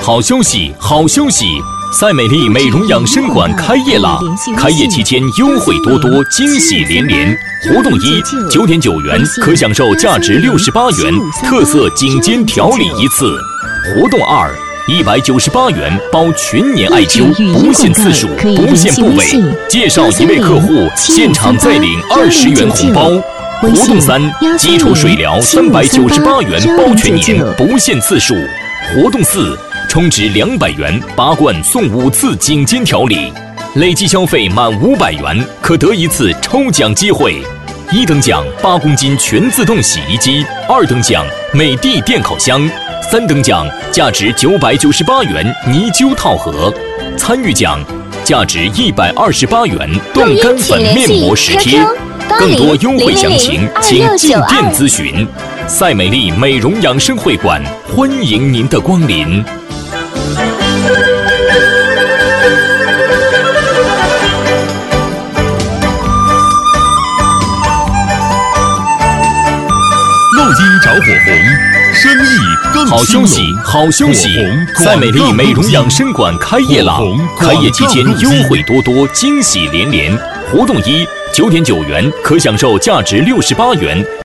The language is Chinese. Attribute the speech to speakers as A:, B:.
A: 好消息，好消息！赛美丽美容养生馆开业啦！开业期间优惠多多，惊喜连连。活动一，9.9元可享受价值68元特色颈肩调理一次。活动二，198元包全年艾灸，不限次数，不限部位。介绍一位客户，现场再领20元红包。活动三，基础水疗398元包全年，不限次数。活动四，充值200元8罐送5次颈肩调理，累计消费满500元可得一次抽奖机会。1等奖8公斤全自动洗衣机，2等奖美的电烤箱，3等奖价值998元泥灸套盒，参与奖价值128元冻干粉面膜实贴。更多优惠详情，请进店咨询。赛美丽美容养生会馆欢迎您的光临。
B: 漏金着火红，生意更
A: 好消息，好消息！赛美丽美容养生馆开业啦！开业期间优惠多多，惊喜连连。活动一，9.9元可享受价值68元